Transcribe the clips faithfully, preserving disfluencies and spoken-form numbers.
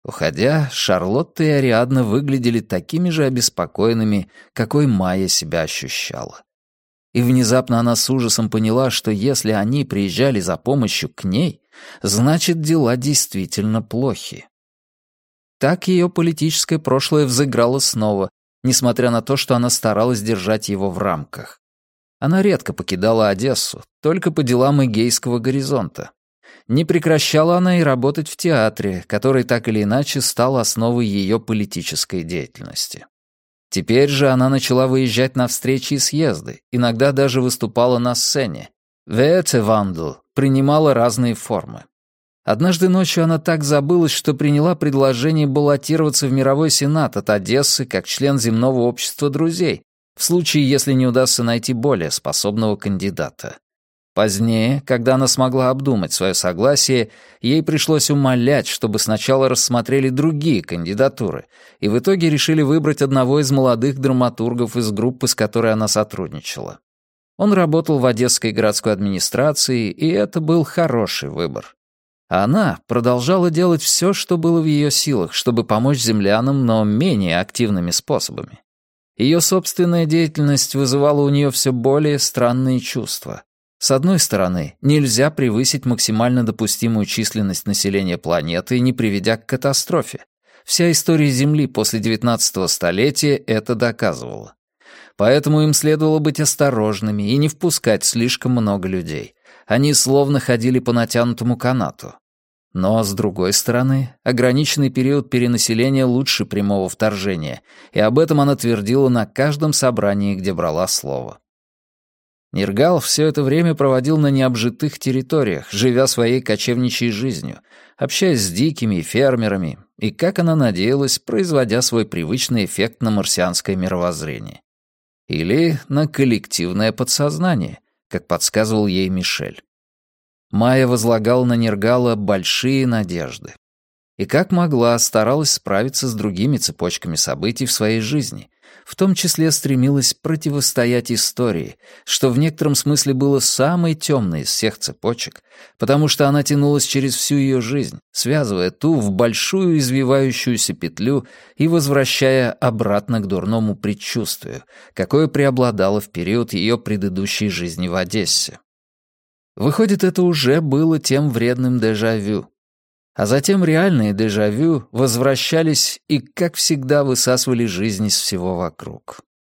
Уходя, Шарлотта и Ариадна выглядели такими же обеспокоенными, какой Майя себя ощущала. И внезапно она с ужасом поняла, что если они приезжали за помощью к ней, значит, дела действительно плохи. Так ее политическое прошлое взыграло снова, несмотря на то, что она старалась держать его в рамках. Она редко покидала Одессу, только по делам Эгейского горизонта. Не прекращала она и работать в театре, который так или иначе стал основой ее политической деятельности. Теперь же она начала выезжать на встречи и съезды, иногда даже выступала на сцене. «Ветевандл» принимала разные формы. Однажды ночью она так забылась, что приняла предложение баллотироваться в Мировой Сенат от Одессы как член Земного общества друзей, в случае, если не удастся найти более способного кандидата. Позднее, когда она смогла обдумать свое согласие, ей пришлось умолять, чтобы сначала рассмотрели другие кандидатуры, и в итоге решили выбрать одного из молодых драматургов из группы, с которой она сотрудничала. Он работал в Одесской городской администрации, и это был хороший выбор. А она продолжала делать все, что было в ее силах, чтобы помочь землянам, но менее активными способами. Ее собственная деятельность вызывала у нее все более странные чувства. С одной стороны, нельзя превысить максимально допустимую численность населения планеты, не приведя к катастрофе. Вся история Земли после девятнадцатого столетия это доказывала. Поэтому им следовало быть осторожными и не впускать слишком много людей. Они словно ходили по натянутому канату. Но, с другой стороны, ограниченный период перенаселения лучше прямого вторжения, и об этом она твердила на каждом собрании, где брала слово. Нергал все это время проводил на необжитых территориях, живя своей кочевничьей жизнью, общаясь с дикими и фермерами, и, как она надеялась, производя свой привычный эффект на марсианское мировоззрение. Или на коллективное подсознание, как подсказывал ей Мишель. Майя возлагала на Нергала большие надежды. И как могла, старалась справиться с другими цепочками событий в своей жизни, в том числе стремилась противостоять истории, что в некотором смысле было самой темной из всех цепочек, потому что она тянулась через всю ее жизнь, связывая ту в большую извивающуюся петлю и возвращая обратно к дурному предчувствию, какое преобладало в период ее предыдущей жизни в Одессе. Выходит, это уже было тем вредным дежавю. А затем реальные дежавю возвращались и, как всегда, высасывали жизнь из всего вокруг.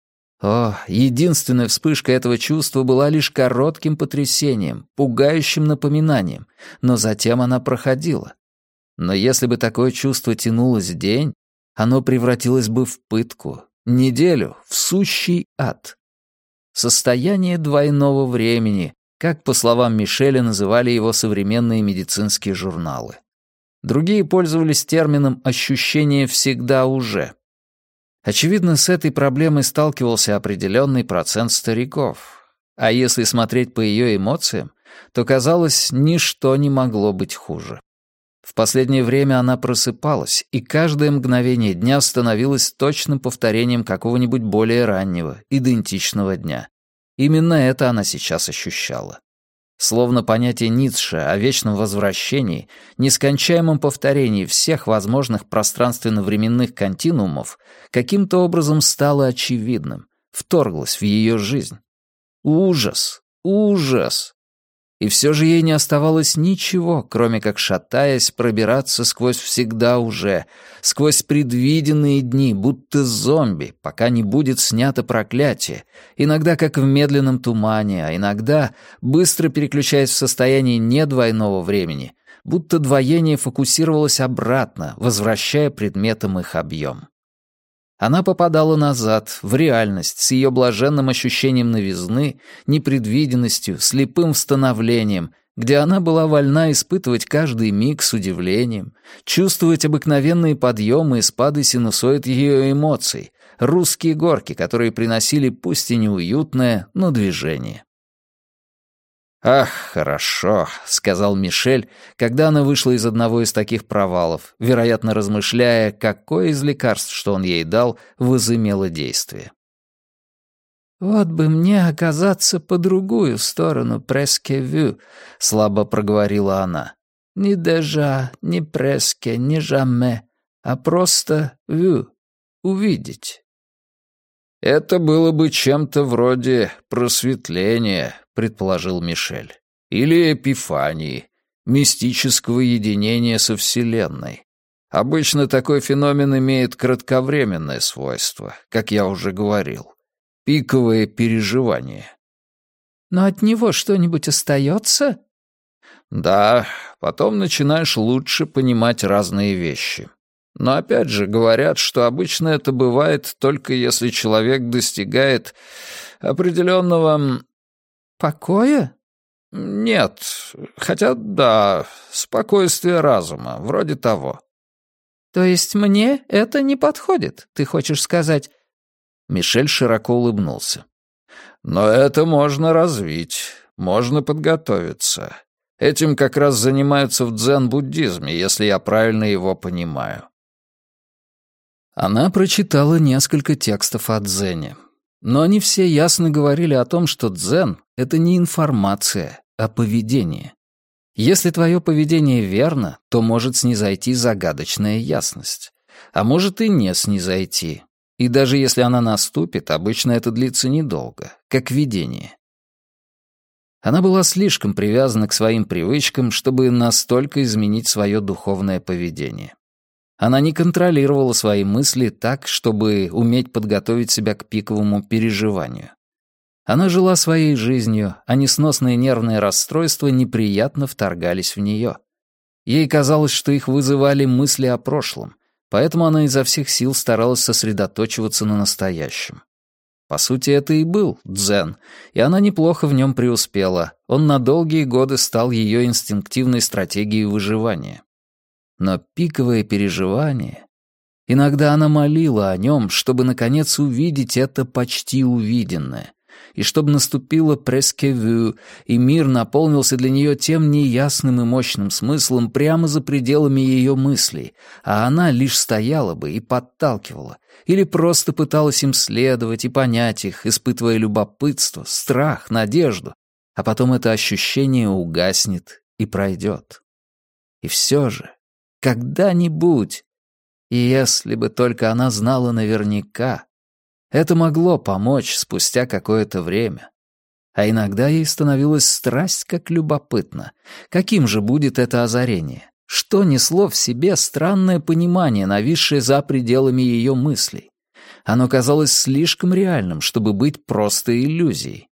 О, единственная вспышка этого чувства была лишь коротким потрясением, пугающим напоминанием, но затем она проходила. Но если бы такое чувство тянулось день, оно превратилось бы в пытку, неделю, в сущий ад. Состояние двойного времени, как, по словам Мишеля, называли его современные медицинские журналы. Другие пользовались термином «ощущение всегда уже». Очевидно, с этой проблемой сталкивался определенный процент стариков. А если смотреть по ее эмоциям, то, казалось, ничто не могло быть хуже. В последнее время она просыпалась, и каждое мгновение дня становилось точным повторением какого-нибудь более раннего, идентичного дня. Именно это она сейчас ощущала. Словно понятие Ницше о вечном возвращении, нескончаемом повторении всех возможных пространственно-временных континуумов каким-то образом стало очевидным, вторглось в ее жизнь. Ужас! Ужас! И все же ей не оставалось ничего, кроме как, шатаясь, пробираться сквозь всегда уже, сквозь предвиденные дни, будто зомби, пока не будет снято проклятие, иногда как в медленном тумане, а иногда быстро переключаясь в состояние недвойного времени, будто двоение фокусировалось обратно, возвращая предметам их объем. Она попадала назад, в реальность, с ее блаженным ощущением новизны, непредвиденностью, слепым становлением, где она была вольна испытывать каждый миг с удивлением, чувствовать обыкновенные подъемы и спады синусоид ее эмоций, русские горки, которые приносили пусть и неуютное, но движение. «Ах, хорошо», — сказал Мишель, когда она вышла из одного из таких провалов, вероятно, размышляя, какое из лекарств, что он ей дал, возымело действие. «Вот бы мне оказаться по другую сторону преске-вю», — слабо проговорила она. «Ни дежа, ни преске, ни жаме, а просто «вю» — увидеть. «Это было бы чем-то вроде просветления», — предположил Мишель, «или эпифании, мистического единения со Вселенной. Обычно такой феномен имеет кратковременное свойство, как я уже говорил, пиковое переживание». «Но от него что-нибудь остается?» «Да, потом начинаешь лучше понимать разные вещи. Но опять же говорят, что обычно это бывает только если человек достигает определенного...» «Покоя?» «Нет, хотя да, спокойствие разума, вроде того». «То есть мне это не подходит, ты хочешь сказать?» Мишель широко улыбнулся. «Но это можно развить, можно подготовиться. Этим как раз занимаются в дзен-буддизме, если я правильно его понимаю». Она прочитала несколько текстов о дзене. Но они все ясно говорили о том, что дзен — это не информация, а поведение. Если твое поведение верно, то может снизойти загадочная ясность. А может и не снизойти. И даже если она наступит, обычно это длится недолго, как видение. Она была слишком привязана к своим привычкам, чтобы настолько изменить свое духовное поведение. Она не контролировала свои мысли так, чтобы уметь подготовить себя к пиковому переживанию. Она жила своей жизнью, а несносные нервные расстройства неприятно вторгались в нее. Ей казалось, что их вызывали мысли о прошлом, поэтому она изо всех сил старалась сосредоточиваться на настоящем. По сути, это и был дзен, и она неплохо в нем преуспела. Он на долгие годы стал ее инстинктивной стратегией выживания. Но пиковое переживание... Иногда она молила о нем, чтобы, наконец, увидеть это почти увиденное, и чтобы наступило presque vu, и мир наполнился для нее тем неясным и мощным смыслом прямо за пределами ее мыслей, а она лишь стояла бы и подталкивала, или просто пыталась им следовать и понять их, испытывая любопытство, страх, надежду, а потом это ощущение угаснет и пройдет. И все же, когда-нибудь, и если бы только она знала наверняка, это могло помочь спустя какое-то время. А иногда ей становилась страсть как любопытно. Каким же будет это озарение? Что несло в себе странное понимание, нависшее за пределами ее мыслей? Оно казалось слишком реальным, чтобы быть просто иллюзией.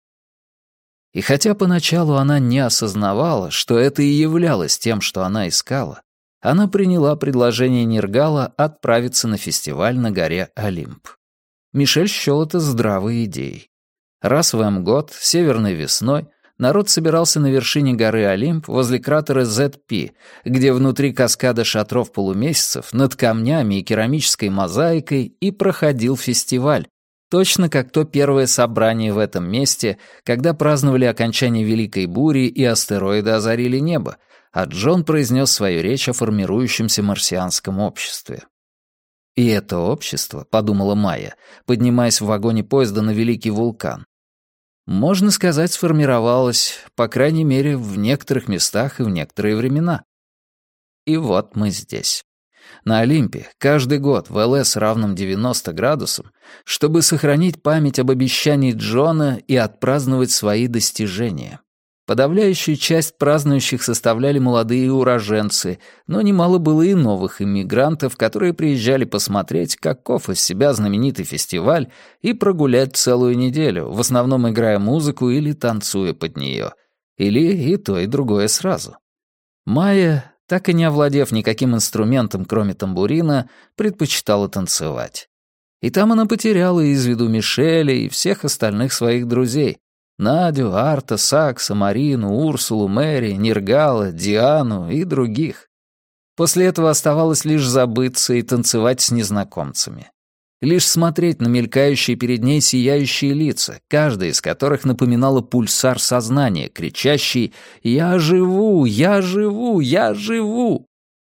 И хотя поначалу она не осознавала, что это и являлось тем, что она искала, она приняла предложение Ниргала отправиться на фестиваль на горе Олимп. Мишель счел это здравой идеей. Раз в М-год, северной весной, народ собирался на вершине горы Олимп возле кратера зет пи, где внутри каскада шатров полумесяцев над камнями и керамической мозаикой и проходил фестиваль, точно как то первое собрание в этом месте, когда праздновали окончание Великой бури и астероиды озарили небо, а Джон произнес свою речь о формирующемся марсианском обществе. И это общество, подумала Майя, поднимаясь в вагоне поезда на Великий вулкан, можно сказать, сформировалось, по крайней мере, в некоторых местах и в некоторые времена. И вот мы здесь. На Олимпе каждый год в ЛС равном девяноста градусам, чтобы сохранить память об обещании Джона и отпраздновать свои достижения. Подавляющую часть празднующих составляли молодые уроженцы, но немало было и новых иммигрантов, которые приезжали посмотреть, каков из себя знаменитый фестиваль, и прогулять целую неделю, в основном играя музыку или танцуя под нее. Или и то, и другое сразу. Майя, так и не овладев никаким инструментом, кроме тамбурина, предпочитала танцевать. И там она потеряла из виду Мишеля и всех остальных своих друзей, Надю, Арта, Сакса, Марину, Урсулу, Мэри, Ниргала, Диану и других. После этого оставалось лишь забыться и танцевать с незнакомцами. Лишь смотреть на мелькающие перед ней сияющие лица, каждая из которых напоминала пульсар сознания, кричащий «Я живу! Я живу! Я живу!».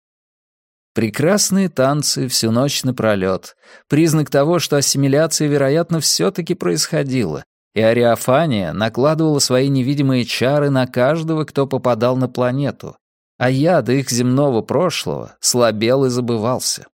Прекрасные танцы всю ночь напролёт. Признак того, что ассимиляция, вероятно, все-таки происходила, и Ариофания накладывала свои невидимые чары на каждого, кто попадал на планету, а яд их земного прошлого слабел и забывался.